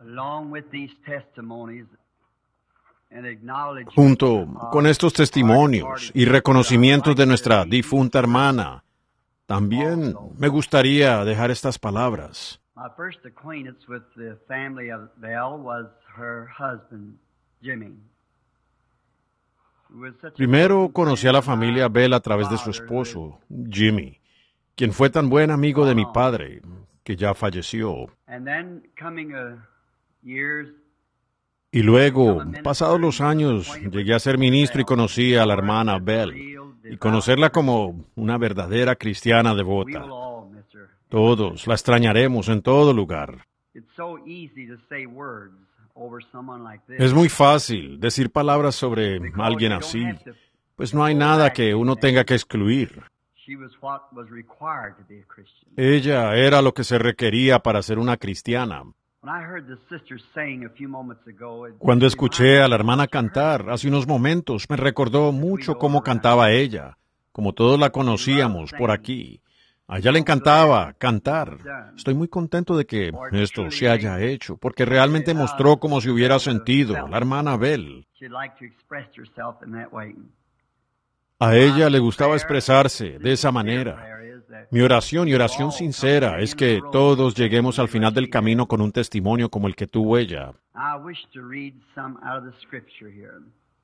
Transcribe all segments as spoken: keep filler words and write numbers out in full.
Junto con estos testimonios y reconocimientos de nuestra difunta hermana, también me gustaría dejar estas palabras. My first acquaintance with the family of Bell was her husband, Jimmy. Primero conocí a la familia Bell a través de su esposo, Jimmy, quien fue tan buen amigo de mi padre, que ya falleció. And then coming uh, years, Y luego, pasados los años, llegué a ser ministro y conocí a la hermana Bell, y conocerla como una verdadera cristiana we devota. will all miss her. Todos la extrañaremos en todo lugar. It's so easy to say words over someone like this. Es muy fácil decir palabras sobre alguien así, pues no hay nada que uno tenga que excluir. She was what was required to be a Christian. Ella era lo que se requería para ser una cristiana. When I heard the sister saying a few moments ago, it Cuando escuché a la hermana cantar hace unos momentos, me recordó mucho cómo cantaba ella, como todos la conocíamos por aquí. A ella le encantaba cantar. Estoy muy contento de que esto se haya hecho, porque realmente mostró cómo se hubiera sentido la hermana Bell. she'd like to express herself in that way. A ella le gustaba expresarse de esa manera. Mi oración y oración sincera es que todos lleguemos al final del camino con un testimonio como el que tuvo ella. I wish to read some out of the scripture here.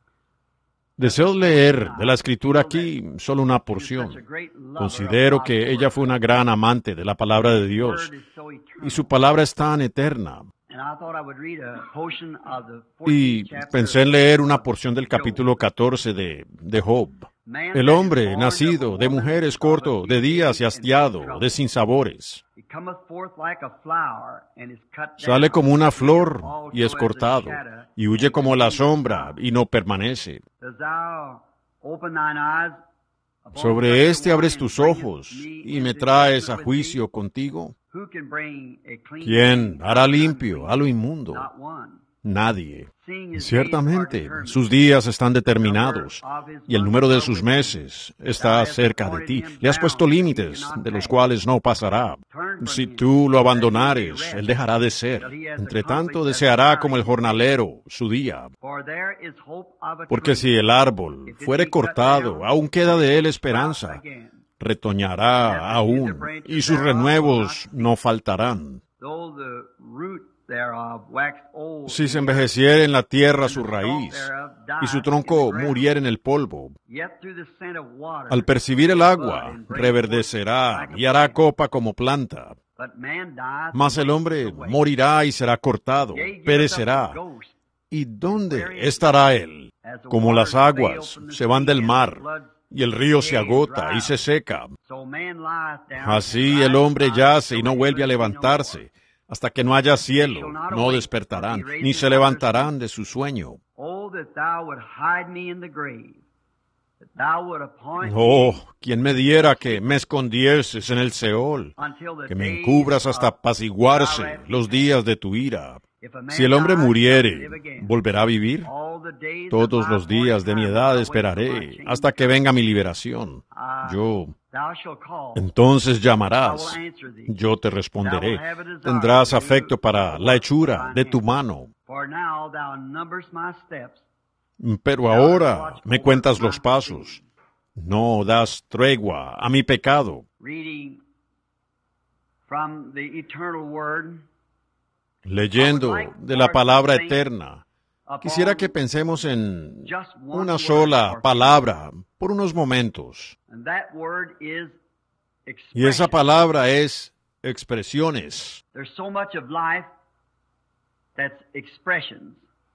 Deseo leer de la escritura aquí solo una porción. Considero que ella fue una gran amante de la palabra de Dios y su palabra es tan eterna. And I thought I would read a portion of the Y fourteenth chapter pensé en leer una porción del capítulo catorce de, de Job. El hombre, nacido de mujer, es corto, de días y hastiado, de sinsabores. He cometh forth like a flower and is cut down. Sale como una flor y es Also as a cortado, shadow, y huye como la sombra y no permanece. Dost thou open thine eyes upon Sobre such a este one abres and tus bringest ojos me y me into traes a judgment with juicio thee? contigo. Who can bring a clean ¿Quién thing hará out of limpio unclean? a lo inmundo? Not one. Nadie. Seeing his days are Ciertamente, determined. sus días están determinados y el número de sus meses está cerca de ti. Le has puesto límites de los cuales no pasará. Si tú lo abandonares, él dejará de ser. Entre tanto, deseará como el jornalero su día. For there is hope of a Porque tree. si el árbol fuere cortado, aún queda de él esperanza. Retoñará aún, y sus renuevos no faltarán. Though the root thereof wax old, Si se envejeciera en la tierra su raíz, y su tronco muriera en el polvo, yet through the scent of water, al percibir el agua, reverdecerá y hará copa como planta. but man dieth Mas el hombre morirá y será cortado, Yea, giveth up perecerá. the ghost, ¿Y dónde estará él? Como las aguas se van del mar, y el río se agota y se seca. so man lieth down, Así and el hombre riseth yace not y no till vuelve a he live no more. levantarse. Hasta que no haya cielo, no despertarán, ni se levantarán de su sueño. Oh, that thou would hide me in the grave, that thou would appoint Oh, me quien me diera que me escondieses en el Seol, until the que me days encubras hasta of apaciguarse thy wrath. los días de tu ira. If a man Si el hombre die, muriere, shall live again. ¿volverá a vivir? All the days of Todos my los días de mi appointed edad time, I esperaré wait for my hasta que change. venga mi liberación. Ah, Yo, thou shalt call, entonces I llamarás, will answer thee. yo te Thou responderé. wilt have a desire Tendrás to do afecto para the la work hechura of de thine tu hand. mano. For now thou numberest my steps. Pero ahora me cuentas los pasos. No das tregua a mi pecado. Reading from the eternal word, Leyendo de la palabra eterna, quisiera que pensemos en just one una word sola or- palabra por unos momentos. And that word is Y esa expression. palabra es expresiones. There's so much of life that's expressions.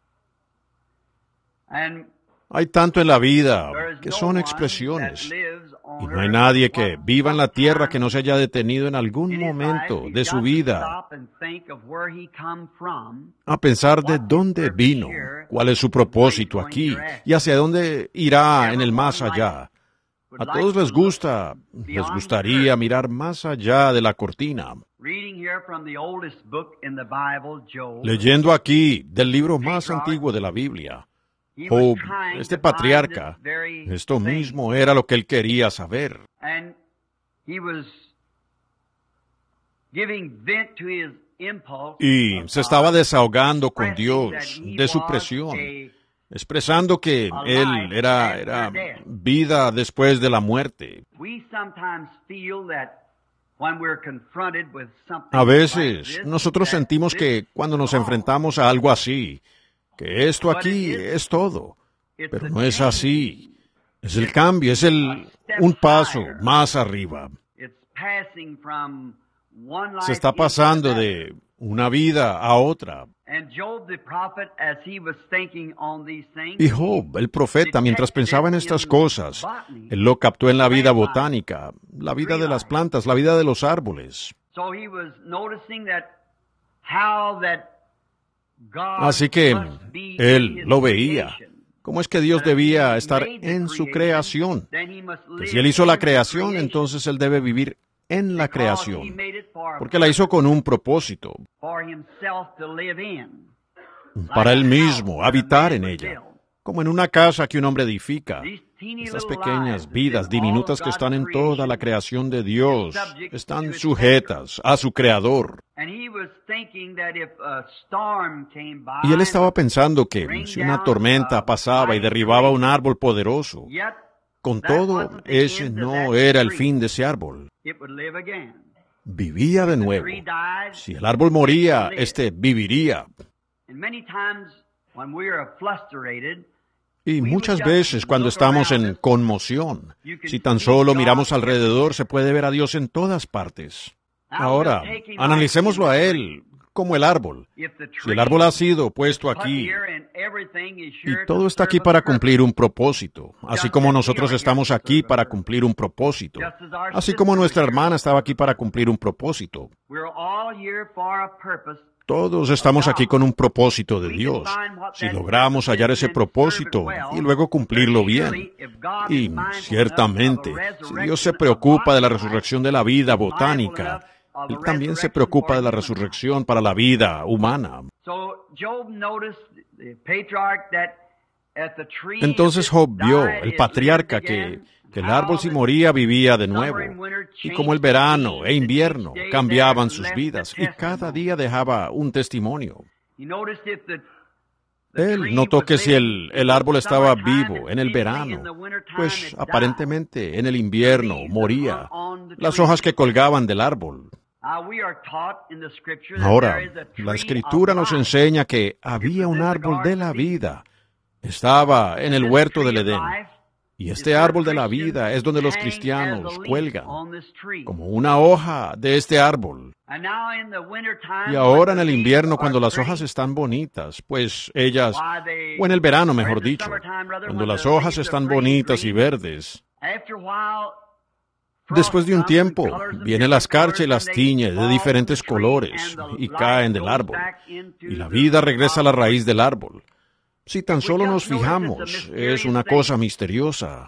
And Hay tanto en la vida there is que no son one expresiones. that lives on Y no hay earth nadie that que what- viva en la tierra que no se haya detenido en algún in his momento life, de he's su got to vida stop and think of where he come from, a pensar de dónde vino, cuál es su propósito aquí y hacia dónde irá en el más allá. A todos les gusta, les gustaría mirar más allá de la cortina. reading here from the oldest book in the Bible, Job. Leyendo aquí del libro más antiguo de la Biblia, He was Job, trying este to find patriarca, this very esto thing. mismo era lo que él quería saber. And he was giving vent to his y se estaba desahogando con Dios de su presión, expresando que Él era, era vida después de la muerte. A veces nosotros sentimos que cuando nos enfrentamos a algo así, que esto aquí es todo, pero no es así. Es el cambio, es el un paso más arriba. Se está pasando de una vida a otra. Y Job, el profeta, mientras pensaba en estas cosas, él lo captó en la vida botánica, la vida de las plantas, la vida de los árboles. Así que él lo veía. ¿Cómo es que Dios debía estar en su creación? Que si Él hizo la creación, entonces Él debe vivir en la creación, porque la hizo con un propósito, para Él mismo, habitar en ella, como en una casa que un hombre edifica. Estas pequeñas vidas diminutas que están en toda la creación de Dios están sujetas a su Creador. Y él estaba pensando que si una tormenta pasaba y derribaba un árbol poderoso, con todo, ese no era el fin de ese árbol. Vivía de nuevo. Si el árbol moría, este viviría. Y muchas veces cuando estamos en conmoción, si tan solo miramos alrededor, se puede ver a Dios en todas partes. Ahora, analicémoslo a Él como el árbol. Si el árbol ha sido puesto aquí, y todo está aquí para cumplir un propósito, así como nosotros estamos aquí para cumplir un propósito, así como nuestra hermana estaba aquí para cumplir un propósito. Todos estamos aquí con un propósito de Dios. Si logramos hallar ese propósito y luego cumplirlo bien. Y ciertamente, si Dios se preocupa de la resurrección de la vida botánica, Él también se preocupa de la resurrección para la vida humana. Entonces Job vio, el patriarca, que, que el árbol si moría vivía de nuevo. Y como el verano e invierno cambiaban sus vidas y cada día dejaba un testimonio. Él notó que si el, el árbol estaba vivo en el verano, pues aparentemente en el invierno moría. Las hojas que colgaban del árbol. Ahora, la Escritura nos enseña que había un árbol de la vida. Estaba en el huerto del Edén. Y este árbol de la vida es donde los cristianos cuelgan, como una hoja de este árbol. Y ahora en el invierno, cuando las hojas están bonitas, pues ellas, o en el verano mejor dicho, cuando las hojas están bonitas y verdes, después de un tiempo, viene la escarcha y las tiñe de diferentes colores y caen del árbol, y la vida regresa a la raíz del árbol. Si tan solo nos fijamos, es una cosa misteriosa.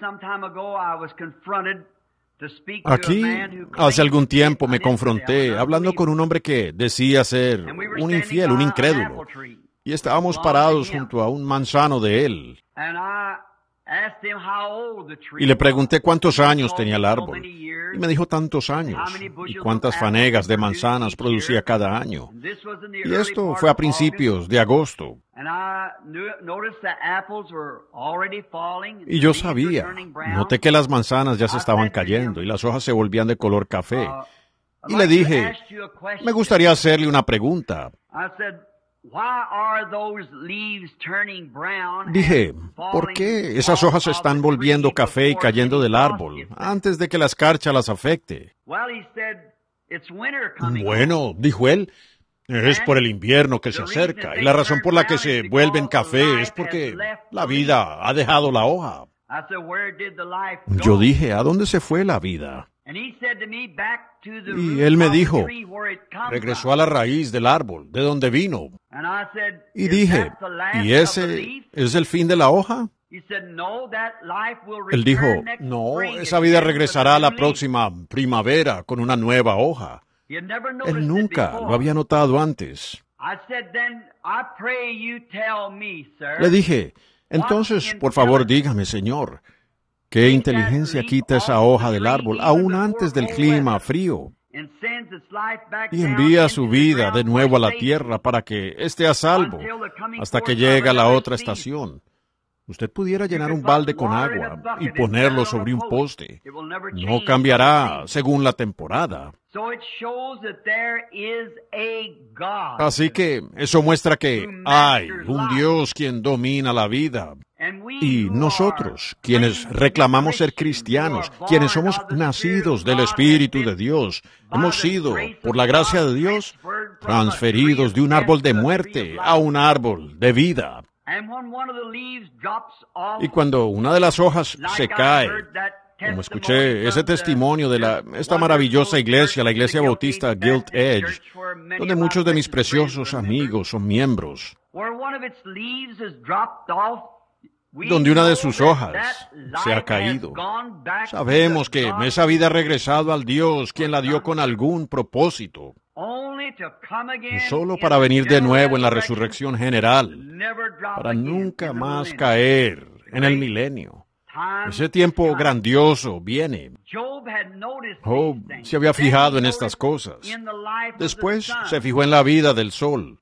Aquí, hace algún tiempo me confronté hablando con un hombre que decía ser un infiel, un incrédulo, y estábamos parados junto a un manzano de él. Y le pregunté cuántos años tenía el árbol. Y me dijo tantos años. Y cuántas fanegas de manzanas producía cada año. Y esto fue a principios de agosto. Y yo sabía. Noté que las manzanas ya se estaban cayendo y las hojas se volvían de color café. Y le dije, me gustaría hacerle una pregunta. Dije, ¿por qué esas hojas se están volviendo café y cayendo del árbol antes de que la escarcha las afecte? Bueno, dijo él, es por el invierno que se acerca y la razón por la que se vuelven café es porque la vida ha dejado la hoja. Yo dije, ¿a dónde se fue la vida? Y él me dijo, regresó a la raíz del árbol, de donde vino. Y dije, ¿y ese es el fin de la hoja? Él dijo, no, esa vida regresará la próxima primavera con una nueva hoja. Él nunca lo había notado antes. Le dije, entonces, por favor, dígame, Señor, ¿qué inteligencia quita esa hoja del árbol aún antes del clima frío? y envía su vida de nuevo a la tierra para que esté a salvo hasta que llegue a la otra estación. Usted pudiera llenar un balde con agua y ponerlo sobre un poste. No cambiará según la temporada. Así que eso muestra que hay un Dios quien domina la vida. Y nosotros, quienes reclamamos ser cristianos, quienes somos nacidos del Espíritu de Dios, hemos sido, por la gracia de Dios, transferidos de un árbol de muerte a un árbol de vida. Y cuando una de las hojas se cae, como escuché ese testimonio de la, esta maravillosa iglesia, la iglesia bautista Gilt Edge, donde muchos de mis preciosos amigos son miembros, donde una de sus hojas se ha caído, sabemos que esa vida ha regresado al Dios, quien la dio con algún propósito, solo para venir de nuevo en la resurrección general, para nunca más caer en el milenio. Ese tiempo grandioso viene. Job se había fijado en estas cosas. Después se fijó en la vida del sol.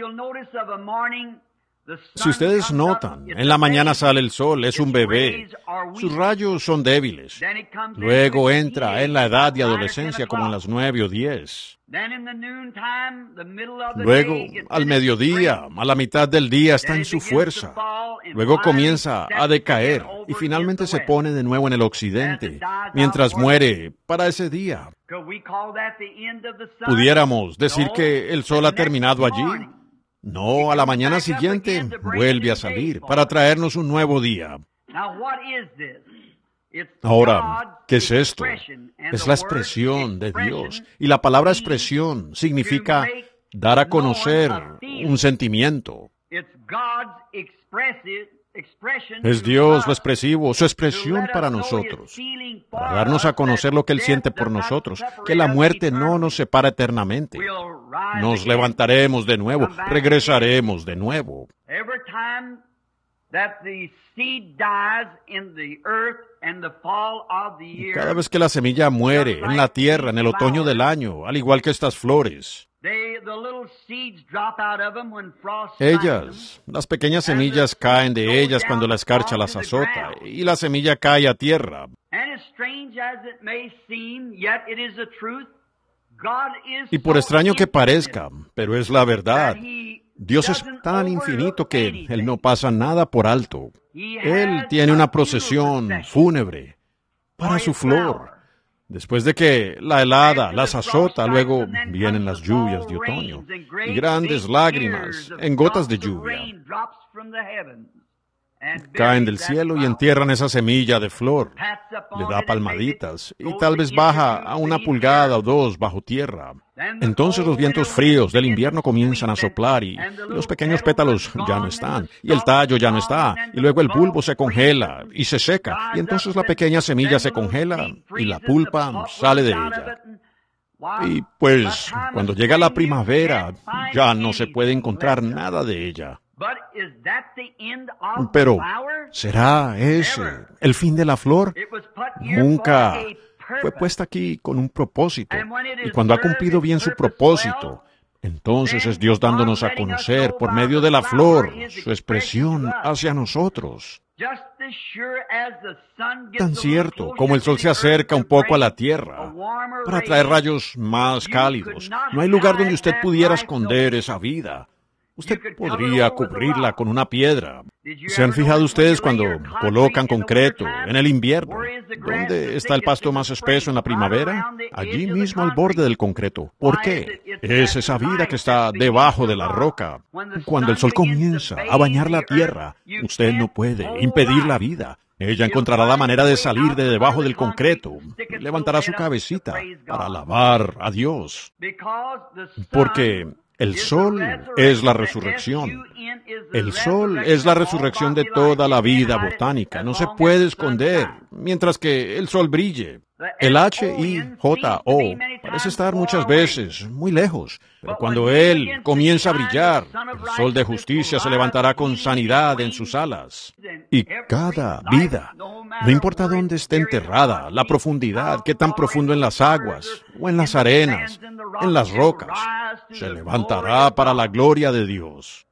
Si ustedes notan, en la mañana sale el sol, es un bebé. Sus rayos son débiles. Luego entra en la edad de adolescencia como en las nueve o diez. Luego, al mediodía, a la mitad del día está en su fuerza. Luego comienza a decaer y finalmente se pone de nuevo en el occidente, mientras muere para ese día. ¿Pudiéramos decir que el sol ha terminado allí? No, a la mañana siguiente vuelve a salir para traernos un nuevo día. Ahora, ¿qué es esto? Es la expresión de Dios. Y la palabra expresión significa dar a conocer un sentimiento. Es Dios lo expresivo, su expresión para nosotros, para darnos a conocer lo que Él siente por nosotros, que la muerte no nos separa eternamente. Nos levantaremos de nuevo, regresaremos de nuevo. Cada vez que la semilla muere en la tierra en el otoño del año, al igual que estas flores, ellas, las pequeñas semillas caen de ellas cuando la escarcha las azota, y la semilla cae a tierra. Y por extraño que parezca, pero es la verdad, Dios es tan infinito que Él no pasa nada por alto. Él tiene una procesión fúnebre para su flor. Después de que la helada las azota, luego vienen las lluvias de otoño y grandes lágrimas en gotas de lluvia. Caen del cielo y entierran esa semilla de flor. Le da palmaditas y tal vez baja a una pulgada o dos bajo tierra. Entonces los vientos fríos del invierno comienzan a soplar y los pequeños pétalos ya no están, y el tallo ya no está, y luego el bulbo se congela y se seca, y entonces la pequeña semilla se congela y la pulpa sale de ella. Y pues, cuando llega la primavera, ya no se puede encontrar nada de ella. Pero, ¿será ese el fin de la flor? Nunca. Fue puesta aquí con un propósito, y cuando ha cumplido bien su propósito, entonces es Dios dándonos a conocer por medio de la flor su expresión hacia nosotros. Tan cierto como el sol se acerca un poco a la tierra para traer rayos más cálidos, no hay lugar donde usted pudiera esconder esa vida. Usted podría cubrirla con una piedra. ¿Se han fijado ustedes cuando colocan concreto en el invierno? ¿Dónde está el pasto más espeso en la primavera? Allí mismo al borde del concreto. ¿Por qué? Es esa vida que está debajo de la roca. Cuando el sol comienza a bañar la tierra, usted no puede impedir la vida. Ella encontrará la manera de salir de debajo del concreto, levantará su cabecita para alabar a Dios. Porque el sol es la resurrección. El sol es la resurrección de toda la vida botánica. No se puede esconder mientras que el sol brille. El H I J O parece estar muchas veces muy lejos, pero cuando él comienza a brillar, el sol de justicia se levantará con sanidad en sus alas. Y cada vida, no importa dónde esté enterrada, la profundidad, qué tan profundo en las aguas, o en las arenas, en las rocas, se levantará para la gloria de Dios.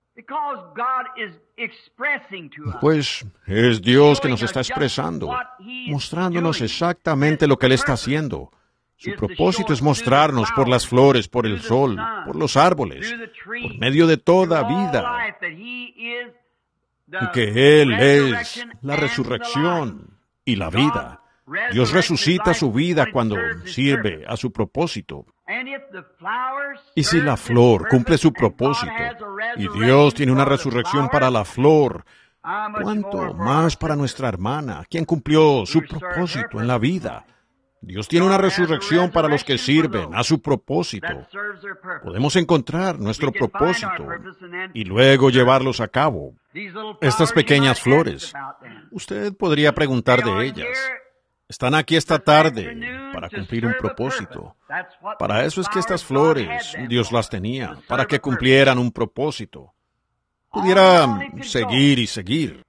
Pues es Dios que nos está expresando, mostrándonos exactamente lo que Él está haciendo. Su propósito es mostrarnos por las flores, por el sol, por los árboles, por medio de toda vida, que Él es la resurrección y la vida. Dios resucita su vida cuando sirve a su propósito. Y si la flor cumple su propósito, y Dios tiene una resurrección para la flor, ¿cuánto más para nuestra hermana, quien cumplió su propósito en la vida? Dios tiene una resurrección para los que sirven a su propósito. Podemos encontrar nuestro propósito y luego llevarlos a cabo. Estas pequeñas flores, usted podría preguntar de ellas. Están aquí esta tarde para cumplir un propósito. Para eso es que estas flores Dios las tenía, para que cumplieran un propósito. Pudiera seguir y seguir.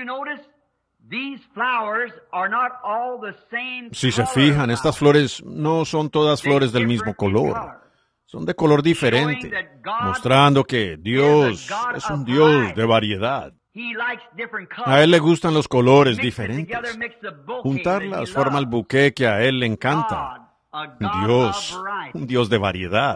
Si se fijan, estas flores no son todas flores del mismo color. Son de color diferente, mostrando que Dios es un Dios de variedad. A Él le gustan los colores diferentes. Juntarlas forma el buque que a Él le encanta. Dios, un Dios de variedad.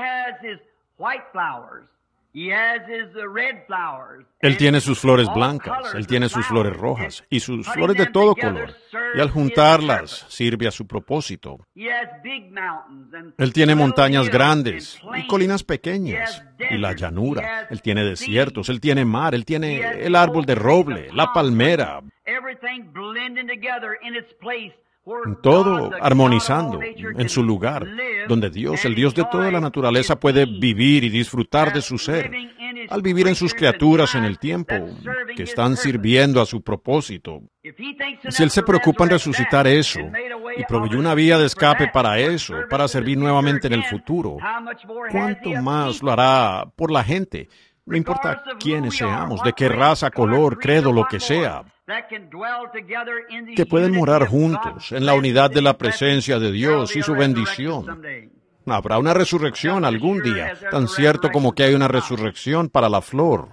Él tiene sus flores blancas, Él tiene sus flores rojas y sus flores de todo color. Y al juntarlas sirve a su propósito. Él tiene montañas grandes y colinas pequeñas y la llanura. Él tiene desiertos, Él tiene mar, Él tiene el árbol de roble, la palmera. Todo armonizando en su lugar, donde Dios, el Dios de toda la naturaleza, puede vivir y disfrutar de su ser, al vivir en sus criaturas en el tiempo, que están sirviendo a su propósito. Si Él se preocupa en resucitar eso, y proveyó una vía de escape para eso, para servir nuevamente en el futuro, ¿cuánto más lo hará por la gente? No importa quiénes seamos, de qué raza, color, credo, lo que sea, que pueden morar juntos en la unidad de la presencia de Dios y su bendición. Habrá una resurrección algún día, tan cierto como que hay una resurrección para la flor.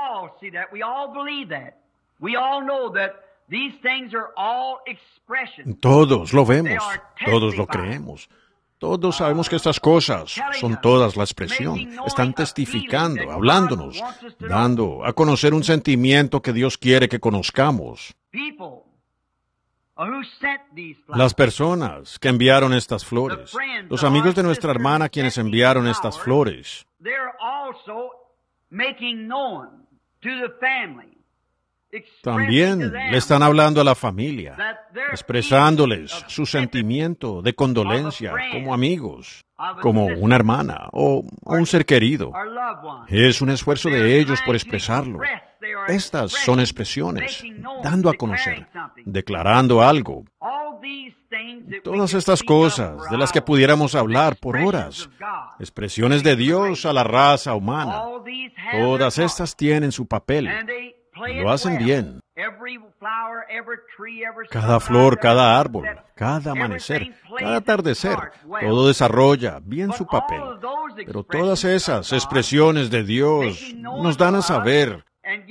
Todos lo vemos, todos lo creemos. Todos sabemos que estas cosas son todas la expresión. Están testificando, hablándonos, dando a conocer un sentimiento que Dios quiere que conozcamos. Las personas que enviaron estas flores, los amigos de nuestra hermana quienes enviaron estas flores, también le están hablando a la familia, expresándoles su sentimiento de condolencia como amigos, como una hermana o un ser querido. Es un esfuerzo de ellos por expresarlo. Estas son expresiones, dando a conocer, declarando algo. Todas estas cosas de las que pudiéramos hablar por horas, expresiones de Dios a la raza humana, todas estas tienen su papel. Y lo hacen bien. Cada flor, cada árbol, cada amanecer, cada atardecer, todo desarrolla bien su papel. Pero todas esas expresiones de Dios nos dan a saber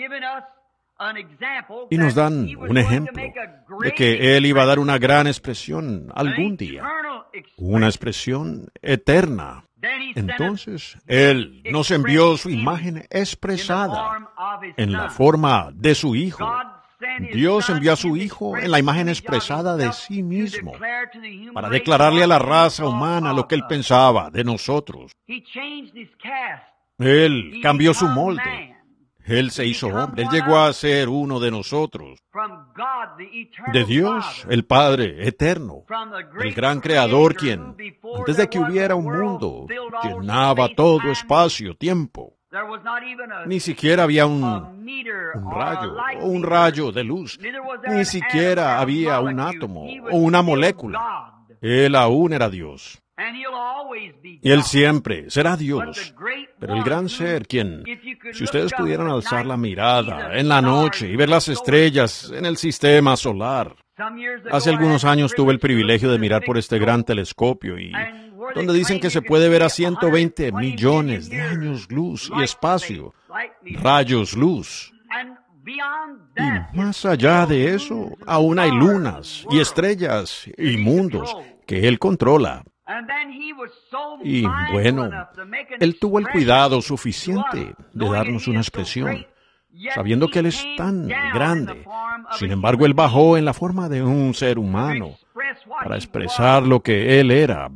y nos dan un ejemplo de que Él iba a dar una gran expresión algún día, una expresión eterna. Entonces, Él nos envió su imagen expresada en la forma de su Hijo. Dios envió a su Hijo en la imagen expresada de sí mismo para declararle a la raza humana lo que Él pensaba de nosotros. Él cambió su molde. Él se hizo hombre. Él llegó a ser uno de nosotros. De Dios, el Padre eterno, el gran Creador, quien, antes de que hubiera un mundo, llenaba todo espacio, tiempo. Ni siquiera había un, un rayo o un rayo de luz. Ni siquiera había un átomo o una molécula. Él aún era Dios. Y Él siempre será Dios. Pero el gran ser, quien, si ustedes pudieran alzar la mirada en la noche y ver las estrellas en el sistema solar. Hace algunos años tuve el privilegio de mirar por este gran telescopio y donde dicen que se puede ver a ciento veinte millones de años luz y espacio, rayos luz. Y más allá de eso, aún hay lunas y estrellas y mundos que Él controla. Y bueno, Él tuvo el cuidado suficiente de darnos una expresión, sabiendo que Él es tan grande. Sin embargo, Él bajó en la forma de un ser humano para expresar lo que Él era.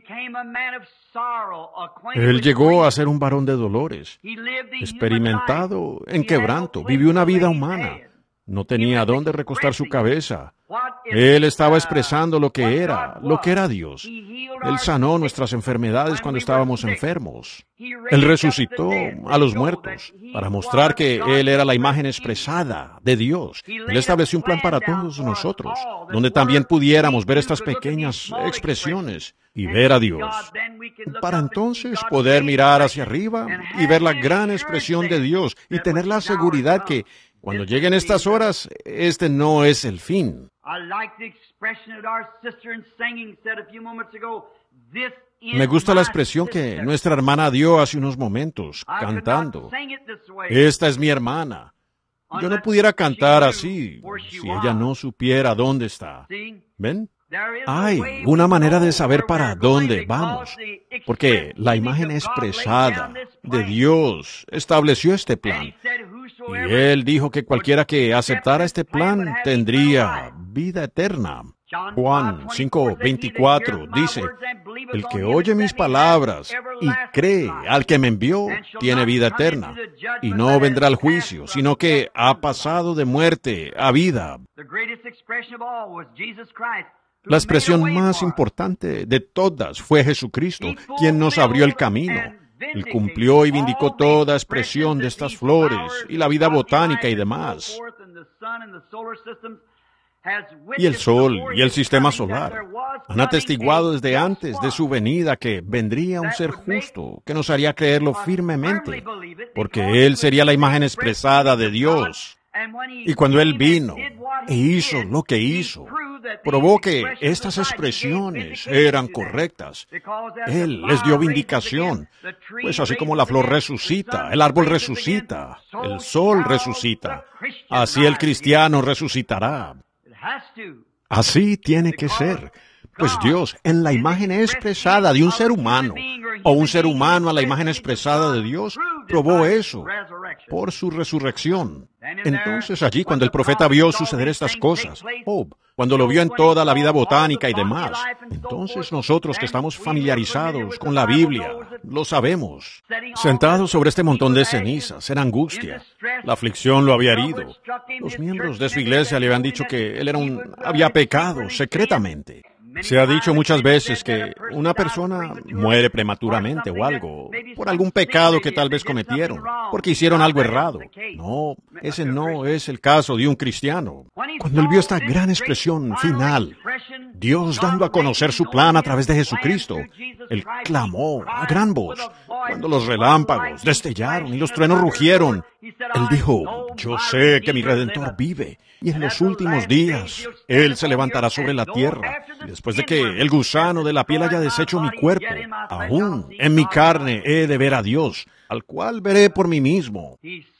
Él llegó a ser un varón de dolores, experimentado en quebranto, vivió una vida humana. No tenía dónde recostar su cabeza. Él estaba expresando lo que era, lo que era Dios. Él sanó nuestras enfermedades cuando estábamos enfermos. Él resucitó a los muertos para mostrar que Él era la imagen expresada de Dios. Él estableció un plan para todos nosotros, donde también pudiéramos ver estas pequeñas expresiones y ver a Dios. Para entonces poder mirar hacia arriba y ver la gran expresión de Dios y tener la seguridad que cuando lleguen estas horas, este no es el fin. Me gusta la expresión que nuestra hermana dio hace unos momentos, cantando. Esta es mi hermana. Yo no pudiera cantar así si ella no supiera dónde está. ¿Ven? Hay una manera de saber para dónde vamos, porque la imagen expresada de Dios estableció este plan. Y Él dijo que cualquiera que aceptara este plan tendría vida eterna. Juan cinco veinticuatro dice, el que oye mis palabras y cree al que me envió, tiene vida eterna, y no vendrá al juicio, sino que ha pasado de muerte a vida. La expresión más importante de todas fue Jesucristo, quien nos abrió el camino. Él cumplió y vindicó toda expresión de estas flores y la vida botánica y demás. Y el Sol y el sistema solar han atestiguado desde antes de su venida que vendría un ser justo que nos haría creerlo firmemente, porque Él sería la imagen expresada de Dios. Y cuando Él vino e hizo lo que hizo, probó que estas expresiones eran correctas. Él les dio vindicación, pues así como la flor resucita, el árbol resucita, el sol resucita, así el cristiano resucitará. Así tiene que ser, pues Dios, en la imagen expresada de un ser humano, o un ser humano a la imagen expresada de Dios, probó eso por su resurrección. Entonces allí, cuando el profeta vio suceder estas cosas, Job, cuando lo vio en toda la vida botánica y demás, entonces nosotros que estamos familiarizados con la Biblia, lo sabemos. Sentados sobre este montón de cenizas, en angustia, la aflicción lo había herido. Los miembros de su iglesia le habían dicho que él era un, había pecado secretamente. Se ha dicho muchas veces que una persona muere prematuramente o algo, por algún pecado que tal vez cometieron, porque hicieron algo errado. No, ese no es el caso de un cristiano. Cuando él vio esta gran expresión final, Dios dando a conocer su plan a través de Jesucristo, él clamó a gran voz. Cuando los relámpagos destellaron y los truenos rugieron, él dijo, yo sé que mi Redentor vive, y en los últimos días Él se levantará sobre la tierra. Y después de que el gusano de la piel haya deshecho mi cuerpo, aún en mi carne he de ver a Dios, al cual veré por mí mismo.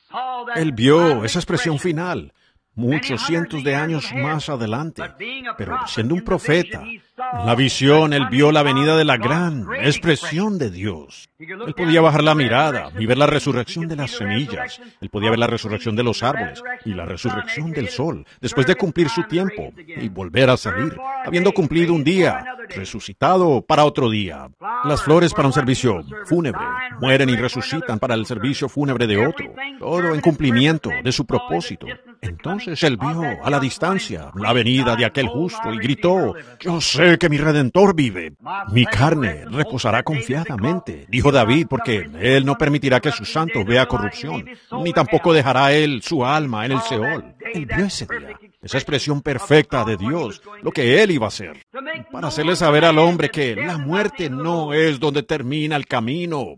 Él vio esa expresión final, muchos cientos de años más adelante, pero siendo un profeta, en la visión él vio la venida de la gran expresión de Dios. Él podía bajar la mirada y ver la resurrección de las semillas. Él podía ver la resurrección de los árboles y la resurrección del sol, después de cumplir su tiempo y volver a salir, habiendo cumplido un día, resucitado para otro día. Las flores para un servicio fúnebre mueren y resucitan para el servicio fúnebre de otro, todo en cumplimiento de su propósito. Entonces él vio a la distancia la venida de aquel justo y gritó, yo sé que mi Redentor vive. Mi carne reposará confiadamente, dijo David, porque él no permitirá que su santo vea corrupción, ni tampoco dejará él su alma en el Seol. Él vio ese día, esa expresión perfecta de Dios, lo que él iba a hacer. para hacerle saber al hombre que la muerte no es donde termina el camino.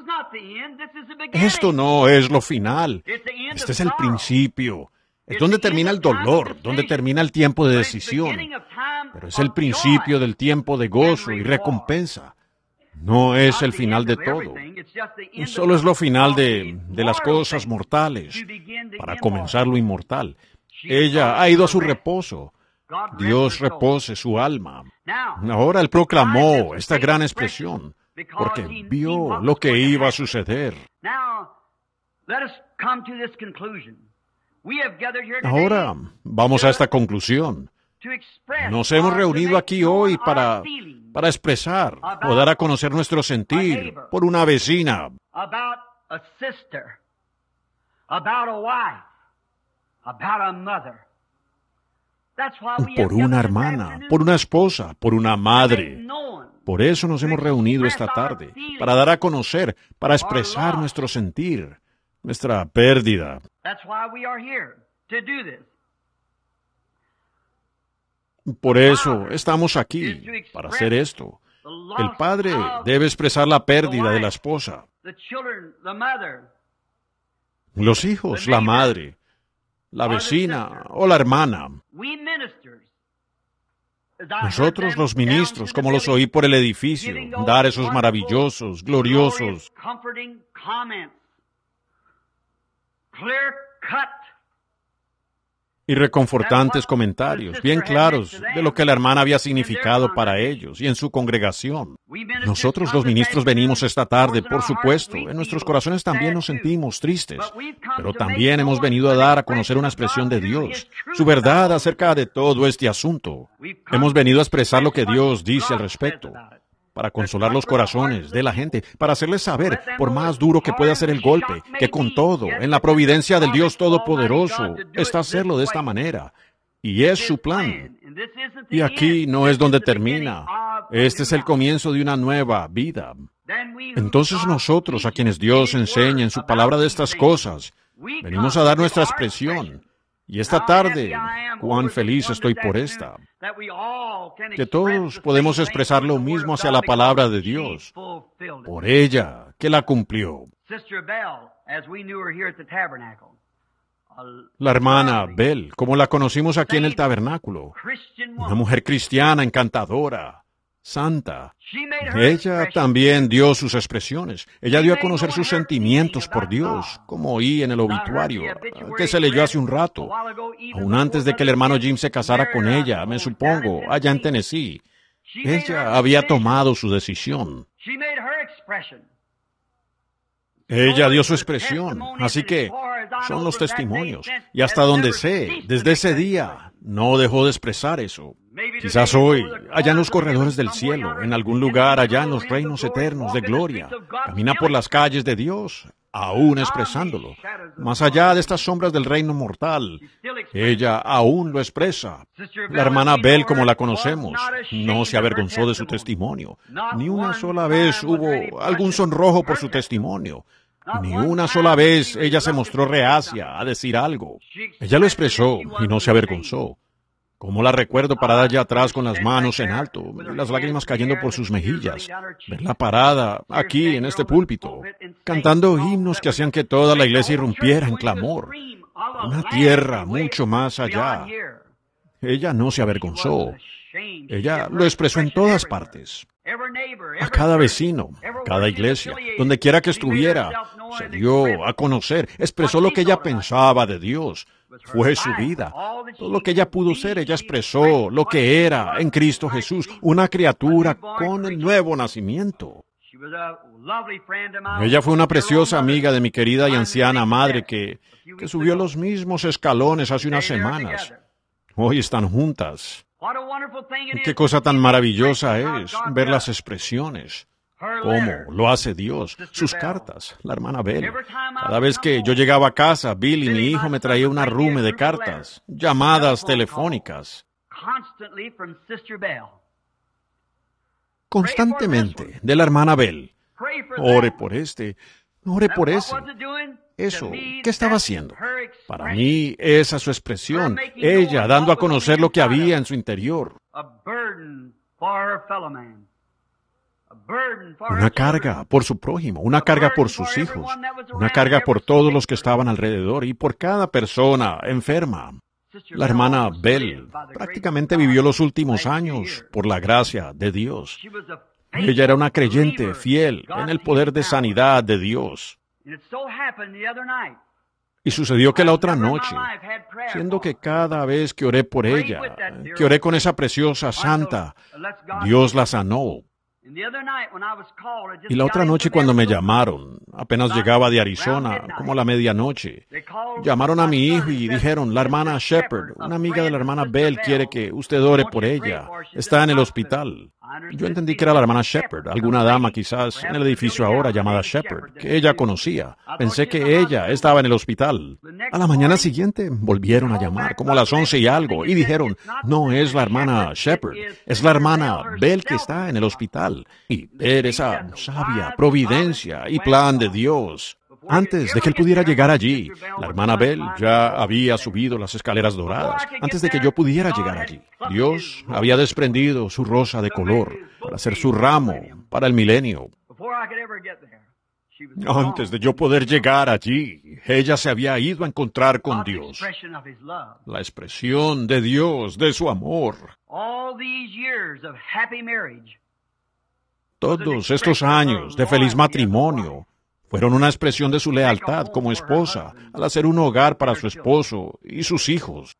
Esto no es lo final. Este es el principio. Es donde termina el dolor, donde termina el tiempo de decisión. Pero es el principio del tiempo de gozo y recompensa. No es el final de todo. Solo es lo final de, de las cosas mortales, para comenzar lo inmortal. Ella ha ido a su reposo. Dios repose su alma. Ahora él proclamó esta gran expresión, porque vio lo que iba a suceder. Ahora vamos a esta conclusión. Nos hemos reunido aquí hoy para, para expresar o dar a conocer nuestro sentir por una vecina, por una hermana, por una esposa, por una madre. Por eso nos hemos reunido esta tarde, para dar a conocer, para expresar nuestro sentir, nuestra pérdida. Por eso estamos aquí, para hacer esto. El padre debe expresar la pérdida de la esposa. Los hijos, la madre, la vecina o la hermana. Nosotros los ministros, como los oí por el edificio, dar esos maravillosos, gloriosos, y reconfortantes comentarios, bien claros, de lo que la hermana había significado para ellos y en su congregación. Nosotros los ministros venimos esta tarde, por supuesto, en nuestros corazones también nos sentimos tristes, pero también hemos venido a dar a conocer una expresión de Dios, su verdad acerca de todo este asunto. Hemos venido a expresar lo que Dios dice al respecto, para consolar los corazones de la gente, para hacerles saber, por más duro que pueda ser el golpe, que con todo, en la providencia del Dios Todopoderoso, está hacerlo de esta manera. Y es su plan. Y aquí no es donde termina. Este es el comienzo de una nueva vida. Entonces nosotros, a quienes Dios enseña en su palabra de estas cosas, venimos a dar nuestra expresión. Y esta tarde, cuán feliz estoy por esta, que todos podemos expresar lo mismo hacia la palabra de Dios, por ella que la cumplió. La hermana Bell, como la conocimos aquí en el tabernáculo, una mujer cristiana encantadora, santa. Ella también dio sus expresiones. Ella dio a conocer sus sentimientos por Dios, como oí en el obituario, que se leyó hace un rato, aún antes de que el hermano Jim se casara con ella, me supongo, allá en Tennessee. Ella había tomado su decisión. Ella dio su expresión, así que son los testimonios. Y hasta donde sé, desde ese día, no dejó de expresar eso. Quizás hoy, allá en los corredores del cielo, en algún lugar allá en los reinos eternos de gloria, camina por las calles de Dios, aún expresándolo. Más allá de estas sombras del reino mortal, ella aún lo expresa. La hermana Bell, como la conocemos, no se avergonzó de su testimonio. Ni una sola vez hubo algún sonrojo por su testimonio. Ni una sola vez ella se mostró reacia a decir algo. Ella lo expresó y no se avergonzó. Como la recuerdo parada allá atrás con las manos en alto, las lágrimas cayendo por sus mejillas, verla parada aquí en este púlpito, cantando himnos que hacían que toda la iglesia irrumpiera en clamor. Una tierra mucho más allá. Ella no se avergonzó. Ella lo expresó en todas partes. A cada vecino, cada iglesia, donde quiera que estuviera, se dio a conocer, expresó lo que ella pensaba de Dios. Fue su vida. Todo lo que ella pudo ser, ella expresó lo que era en Cristo Jesús, una criatura con el nuevo nacimiento. Ella fue una preciosa amiga de mi querida y anciana madre que, que subió los mismos escalones hace unas semanas. Hoy están juntas. Qué cosa tan maravillosa es ver las expresiones, cómo lo hace Dios, sus cartas, la hermana Bell. Cada vez que yo llegaba a casa, Bill y mi hijo me traía una rume de cartas, llamadas telefónicas. Constantemente, de la hermana Bell. Ore por este, ore por ese. Eso, ¿qué estaba haciendo? Para mí, esa es su expresión, ella dando a conocer lo que había en su interior. Una carga por su prójimo, una carga por sus hijos, una carga por todos los que estaban alrededor y por cada persona enferma. La hermana Bell prácticamente vivió los últimos años por la gracia de Dios. Ella era una creyente fiel en el poder de sanidad de Dios. Y sucedió que la otra noche, siendo que cada vez que oré por ella, que oré con esa preciosa santa, Dios la sanó. Y la otra noche cuando me llamaron, apenas llegaba de Arizona, como a la medianoche, llamaron a mi hijo y dijeron, la hermana Shepherd, una amiga de la hermana Bell, quiere que usted ore por ella. Está en el hospital. Yo entendí que era la hermana Shepherd, alguna dama quizás en el edificio ahora llamada Shepherd, que ella conocía. Pensé que ella estaba en el hospital. A la mañana siguiente volvieron a llamar, como a las once y algo, y dijeron, no es la hermana Shepherd, es la hermana Bell que está en el hospital. Y ver esa sabia providencia y plan de Dios. Antes de que él pudiera llegar allí, la hermana Bell ya había subido las escaleras doradas. Antes de que yo pudiera llegar allí, Dios había desprendido su rosa de color para hacer su ramo para el milenio. Antes de yo poder llegar allí, ella se había ido a encontrar con Dios. La expresión de Dios, de su amor. Todos estos años de feliz matrimonio fueron una expresión de su lealtad como esposa al hacer un hogar para su esposo y sus hijos.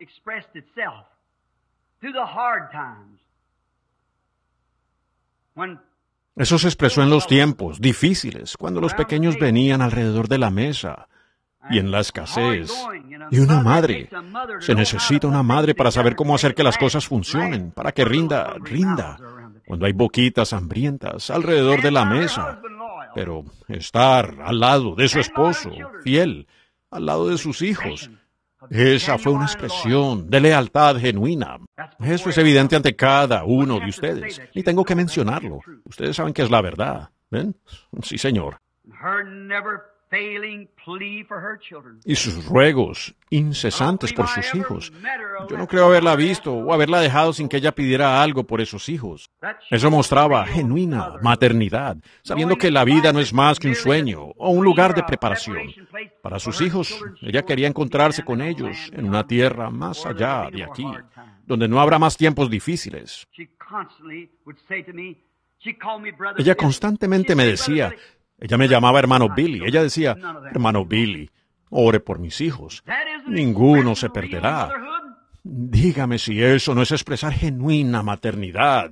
Eso se expresó en los tiempos difíciles, cuando los pequeños venían alrededor de la mesa y en la escasez. Y una madre, se necesita una madre para saber cómo hacer que las cosas funcionen, para que rinda, rinda, cuando hay boquitas hambrientas alrededor de la mesa. Pero estar al lado de su esposo, fiel, al lado de sus hijos, esa fue una expresión de lealtad genuina. Eso es evidente ante cada uno de ustedes. Ni tengo que mencionarlo. Ustedes saben que es la verdad. ¿Ven? Sí, señor. Y sus ruegos incesantes por sus hijos. Yo no creo haberla visto o haberla dejado sin que ella pidiera algo por esos hijos. Eso mostraba genuina maternidad, sabiendo que la vida no es más que un sueño o un lugar de preparación. Para sus hijos, ella quería encontrarse con ellos en una tierra más allá de aquí, donde no habrá más tiempos difíciles. Ella constantemente me decía, ella me llamaba hermano Billy. Ella decía, hermano Billy, ore por mis hijos. Ninguno se perderá. Dígame si eso no es expresar genuina maternidad.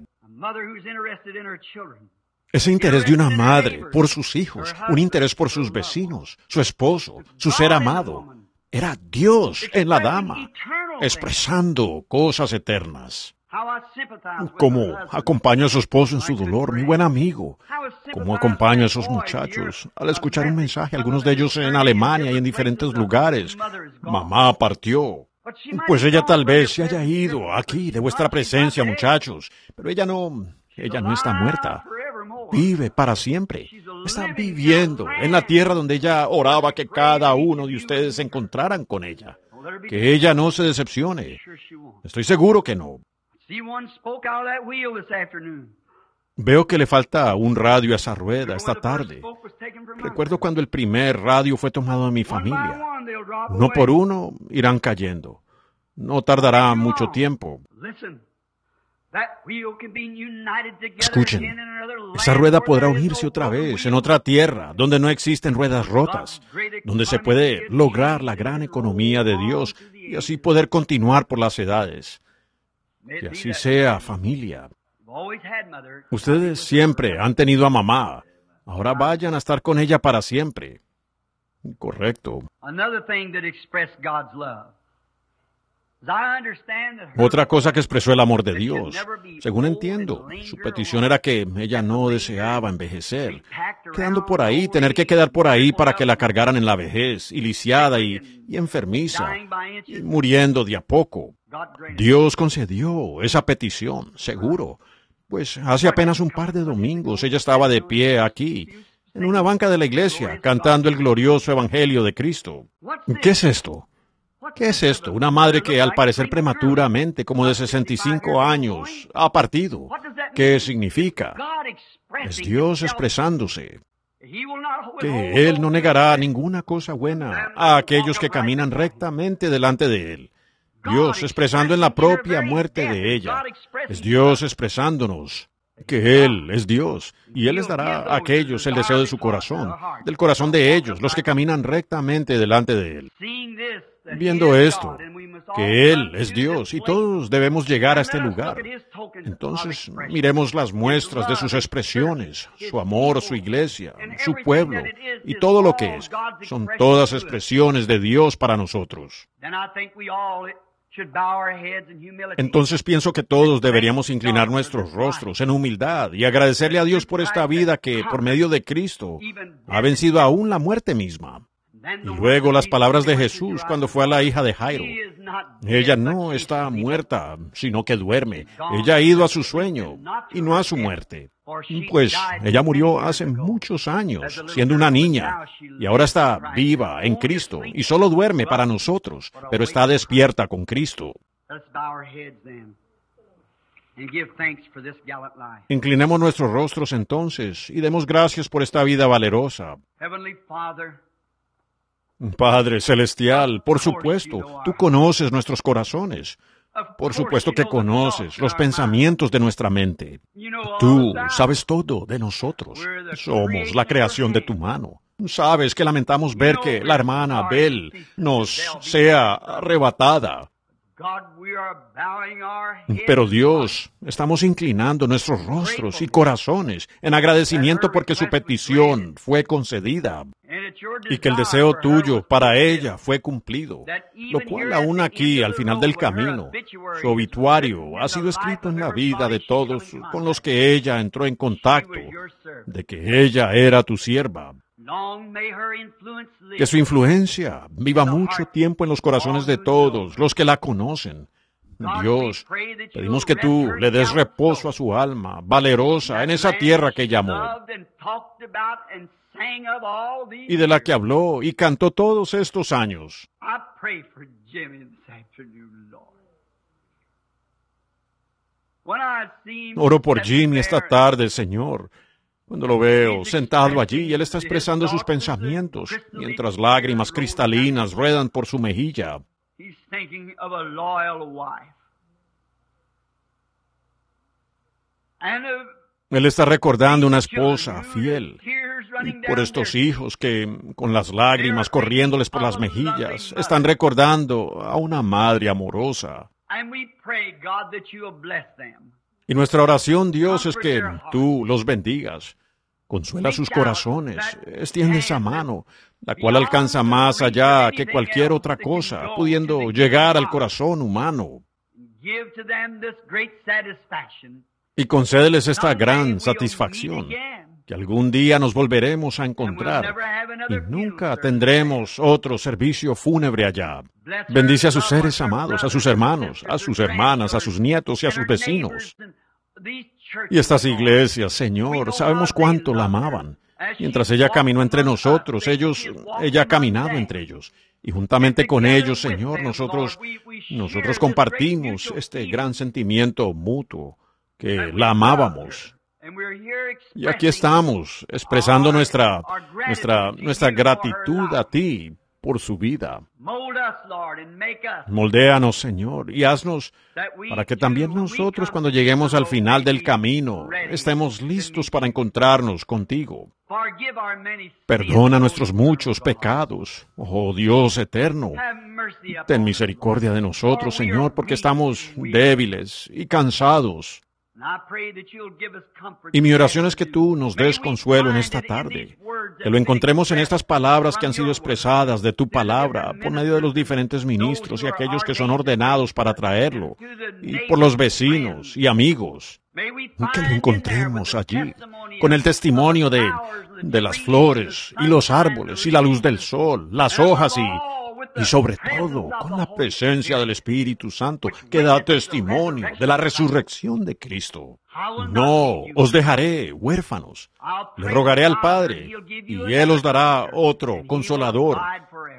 Ese interés de una madre por sus hijos, un interés por sus vecinos, su esposo, su ser amado. Era Dios en la dama, expresando cosas eternas. Cómo acompaño a su esposo en su dolor, mi buen amigo. Cómo acompaño a esos muchachos al escuchar un mensaje, algunos de ellos en Alemania y en diferentes lugares. Mamá partió. Pues ella tal vez se haya ido aquí de vuestra presencia, muchachos. Pero ella no, ella no está muerta. Vive para siempre. Está viviendo en la tierra donde ella oraba que cada uno de ustedes se encontraran con ella. Que ella no se decepcione. Estoy seguro que no. Veo que le falta un radio a esa rueda esta tarde. Recuerdo cuando el primer radio fue tomado de mi familia. Uno por uno irán cayendo. No tardará mucho tiempo. Escuchen, esa rueda podrá unirse otra vez en otra tierra, donde no existen ruedas rotas, donde se puede lograr la gran economía de Dios y así poder continuar por las edades. Que así sea, familia. Ustedes siempre han tenido a mamá. Ahora vayan a estar con ella para siempre. Correcto. Otra cosa que expresó el amor de Dios. Según entiendo, su petición era que ella no deseaba envejecer, quedando por ahí, tener que quedar por ahí para que la cargaran en la vejez, y lisiada y, y enfermiza, y muriendo de a poco. Dios concedió esa petición, seguro. Pues hace apenas un par de domingos ella estaba de pie aquí, en una banca de la iglesia, cantando el glorioso Evangelio de Cristo. ¿Qué es esto? ¿Qué es esto? Una madre que al parecer prematuramente, como de sesenta y cinco años, ha partido. ¿Qué significa? Es Dios expresándose. Que Él no negará ninguna cosa buena a aquellos que caminan rectamente delante de Él. Dios expresando en la propia muerte de ella. Es Dios expresándonos que Él es Dios, y Él les dará a aquellos el deseo de su corazón, del corazón de ellos, los que caminan rectamente delante de Él. Viendo esto, que Él es Dios, y todos debemos llegar a este lugar, entonces miremos las muestras de sus expresiones, su amor, su iglesia, su pueblo, y todo lo que es. Son todas expresiones de Dios para nosotros. Entonces pienso que todos deberíamos inclinar nuestros rostros en humildad y agradecerle a Dios por esta vida que, por medio de Cristo, ha vencido aún la muerte misma. Y luego las palabras de Jesús cuando fue a la hija de Jairo. Ella no está muerta, sino que duerme. Ella ha ido a su sueño y no a su muerte. Pues ella murió hace muchos años, siendo una niña, y ahora está viva en Cristo, y solo duerme para nosotros, pero está despierta con Cristo. Inclinemos nuestros rostros entonces, y demos gracias por esta vida valerosa. Padre Celestial, por supuesto, tú conoces nuestros corazones. Por supuesto que conoces los pensamientos de nuestra mente. Tú sabes todo de nosotros. Somos la creación de tu mano. Sabes que lamentamos ver que la hermana Bell nos sea arrebatada. Pero Dios, estamos inclinando nuestros rostros y corazones en agradecimiento porque su petición fue concedida y que el deseo tuyo para ella fue cumplido, lo cual aún aquí, al final del camino, su obituario ha sido escrito en la vida de todos con los que ella entró en contacto, de que ella era tu sierva. Que su influencia viva mucho tiempo en los corazones de todos los que la conocen. Dios, pedimos que tú le des reposo a su alma, valerosa, en esa tierra que ella amó, y de la que habló y cantó todos estos años. Oro por Jimmy esta tarde, Señor. Cuando lo veo sentado allí y él está expresando sus pensamientos, mientras lágrimas cristalinas ruedan por su mejilla. Él está recordando una esposa fiel, y por estos hijos que, con las lágrimas corriéndoles por las mejillas, están recordando a una madre amorosa. Y nuestra oración, Dios, es que tú los bendigas. Consuela sus corazones, extiende esa mano, la cual alcanza más allá que cualquier otra cosa, pudiendo llegar al corazón humano. Y concédeles esta gran satisfacción, que algún día nos volveremos a encontrar y nunca tendremos otro servicio fúnebre allá. Bendice a sus seres amados, a sus hermanos, a sus hermanas, a sus nietos y a sus vecinos. Y estas iglesias, Señor, sabemos cuánto la amaban. Mientras ella caminó entre nosotros, ellos, ella ha caminado entre ellos. Y juntamente con ellos, Señor, nosotros, nosotros compartimos este gran sentimiento mutuo, que la amábamos. Y aquí estamos, expresando nuestra, nuestra, nuestra gratitud a ti por su vida. Moldéanos, Señor, y haznos para que también nosotros, cuando lleguemos al final del camino, estemos listos para encontrarnos contigo. Perdona nuestros muchos pecados, oh Dios eterno. Ten misericordia de nosotros, Señor, porque estamos débiles y cansados. Y mi oración es que tú nos des consuelo en esta tarde, que lo encontremos en estas palabras que han sido expresadas de tu palabra por medio de los diferentes ministros y aquellos que son ordenados para traerlo, y por los vecinos y amigos, que lo encontremos allí, con el testimonio de, de las flores y los árboles y la luz del sol, las hojas y... Y sobre todo, con la presencia del Espíritu Santo, que da testimonio de la resurrección de Cristo. No os dejaré huérfanos. Le rogaré al Padre, y Él os dará otro consolador,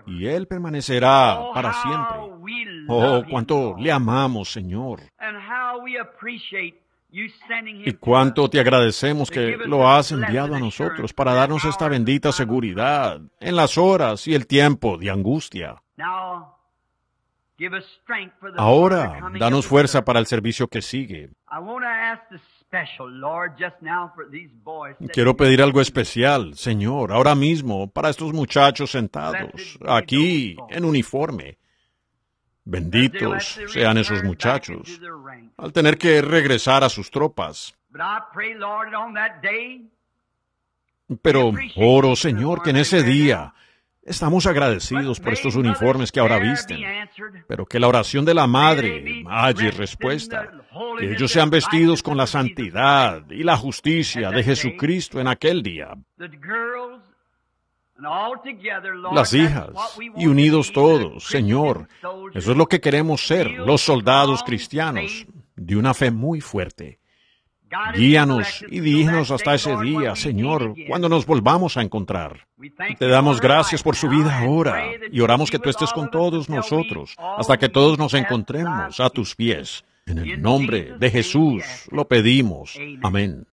y Él permanecerá Oh, para how siempre. we Oh, love Him, cuánto Lord. le amamos, Señor. And how we appreciate you sending Y Him to cuánto us. te agradecemos que lo has enviado a nosotros para darnos esta bendita seguridad en las horas y el tiempo de angustia. Now, give us strength for the Ahora, further coming danos of the fuerza service. para el servicio que sigue. I want to ask the special, Lord, just now for these boys. sitting Quiero in pedir the algo seat. especial, Señor, ahora mismo, para estos muchachos sentados, aquí, en uniforme. Benditos sean esos muchachos, al tener que regresar a sus tropas. But I pray, Lord, that on that day, Pero oro, Señor, que en ese día estamos agradecidos por estos uniformes que ahora visten, pero que la oración de la Madre halle respuesta, que ellos sean vestidos con la santidad y la justicia de Jesucristo en aquel día. the girls, and all together, Lord, Las that's hijas, what we want y unidos to be, todos, the Señor, Christian soldiers. eso es lo que queremos ser, los soldados cristianos, de una fe muy fuerte. Guíanos y dirígenos hasta ese día, Señor, cuando nos volvamos a encontrar. Te damos gracias por su vida ahora y oramos que tú estés con todos nosotros hasta que todos nos encontremos a tus pies. En el nombre de Jesús lo pedimos. Amén.